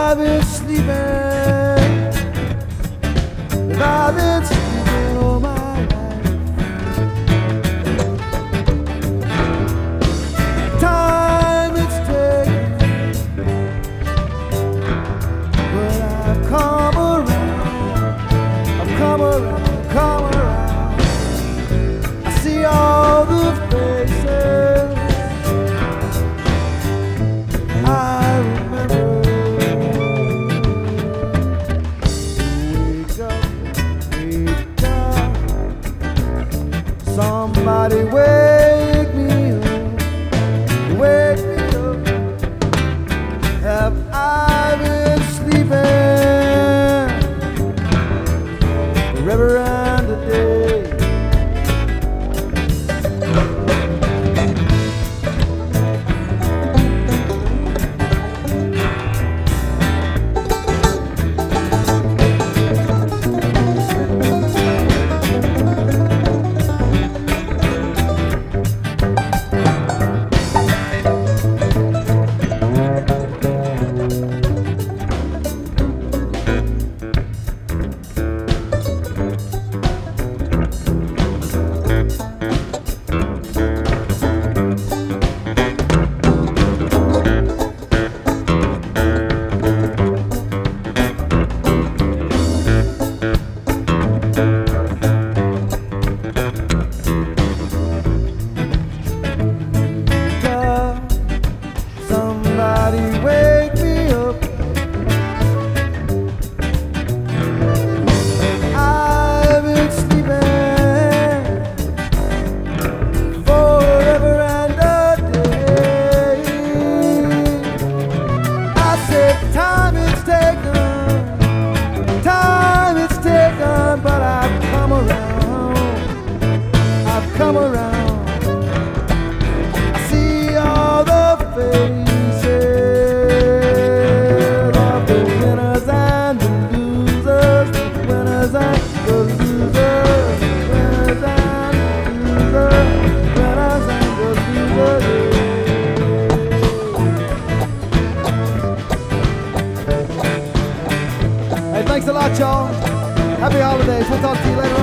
I've been sleeping, and I've been sleeping all my life. Time it's taken, but I've come around, I've come around, come around. I see all the faces I remember. Wake up, somebody wake me up, wake me up. Have I been sleeping forever and a day? Somebody wake me up. I've been sleeping forever and a day. I said time it's taken, but I've come around, I've come around. I see all the faces Thanks a lot, y'all. Happy holidays. We'll talk to you later.